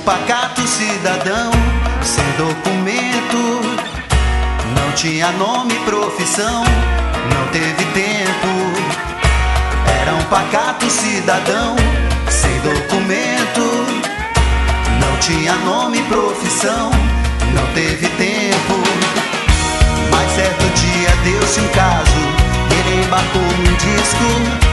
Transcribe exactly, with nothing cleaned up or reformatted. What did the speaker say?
pacato cidadão, sem documento, não tinha nome e profissão, não teve tempo. Era um pacato cidadão, sem documento, não tinha nome e profissão, não teve tempo. Mas certo dia deu-se um caso, ele embarcou num disco